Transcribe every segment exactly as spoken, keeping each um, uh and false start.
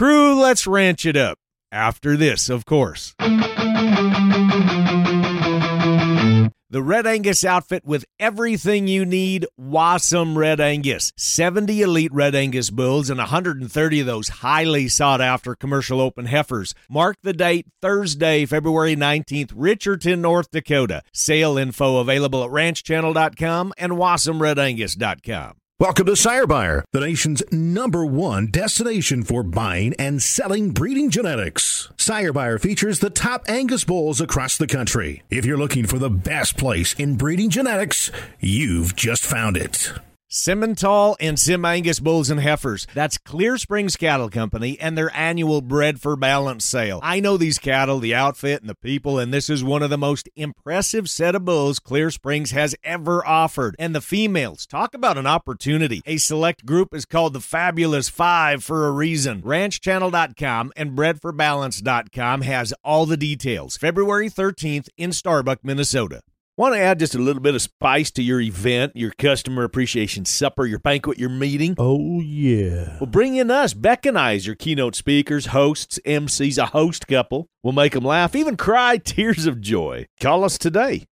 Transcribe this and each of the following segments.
Crew, let's ranch it up. After this, of course. The Red Angus outfit with everything you need, Wasm Red Angus. seventy elite Red Angus bulls and one hundred thirty of those highly sought-after commercial open heifers. Mark the date, Thursday, February nineteenth, Richardton, North Dakota. Sale info available at ranch channel dot com and wasm red angus dot com. Welcome to Sire Buyer, the nation's number one destination for buying and selling breeding genetics. Sire Buyer features the top Angus bulls across the country. If you're looking for the best place in breeding genetics, you've just found it. Simmental and Sim Angus bulls and heifers. That's Clear Springs Cattle Company and their annual Bred for Balance sale. I know these cattle, the outfit, and the people, and this is one of the most impressive set of bulls Clear Springs has ever offered. And the females, talk about an opportunity. A select group is called the Fabulous Five for a reason. ranch channel dot com and bred for balance dot com has all the details. February thirteenth in Starbuck, Minnesota. Want to add just a little bit of spice to your event, your customer appreciation supper, your banquet, your meeting? Oh, yeah. Well, bring in us, Beck and I, as your keynote speakers, hosts, M Cs, a host couple. We'll make them laugh, even cry tears of joy. Call us today.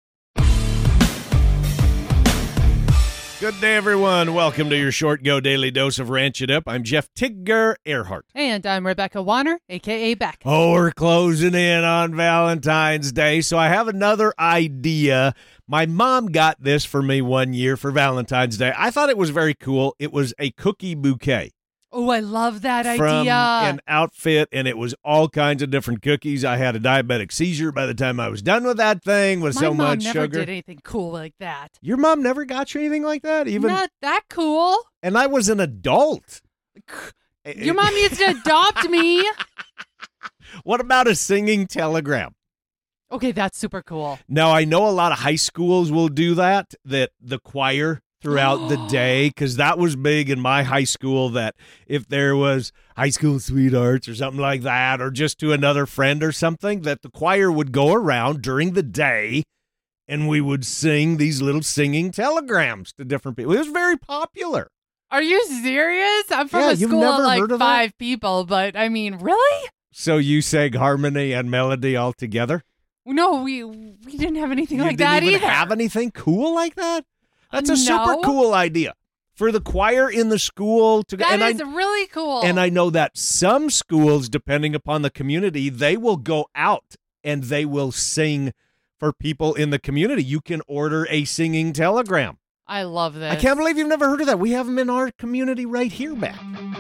Good day, everyone. Welcome to your Short Go Daily Dose of Ranch It Up. I'm Jeff Tigger Earhart. And I'm Rebecca Warner, a k a. Beck. Oh, we're closing in on Valentine's Day, so I have another idea. My mom got this for me one year for Valentine's Day. I thought it was very cool. It was a cookie bouquet. Oh, I love that From idea. an outfit, and it was all kinds of different cookies. I had a diabetic seizure by the time I was done with that thing with My so mom much never sugar. did anything cool like that. Your mom never got you anything like that? Even Not that cool. And I was an adult. Your mom needs to adopt me. What about a singing telegram? Okay, that's super cool. Now, I know a lot of high schools will do that, that the choir throughout the day, because that was big in my high school, that if there was high school sweethearts or something like that, or just to another friend or something, that the choir would go around during the day and we would sing these little singing telegrams to different people. It was very popular. Are you serious? I'm from Yeah, a you've school never of like heard of five people, but I mean, really? So you sang harmony and melody all together? No, we we didn't have anything You like didn't that even either. have anything cool like that? That's a No. super cool idea for the choir in the school to go. That and is I, really cool. And I know that some schools, depending upon the community, they will go out and they will sing for people in the community. You can order a singing telegram. I love this. I can't believe you've never heard of that. We have them in our community right here, back.